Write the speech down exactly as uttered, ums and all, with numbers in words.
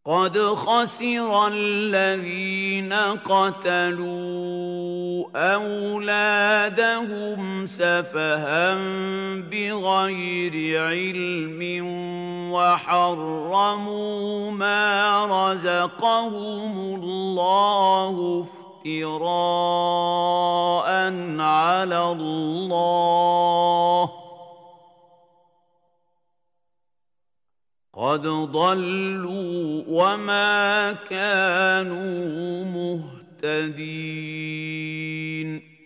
قد خسر الذين قتلوا أولادهم سفها بغير علم وحرموا ما رزقهم الله افتراء على الله قد ضلوا وما كانوا مهتدين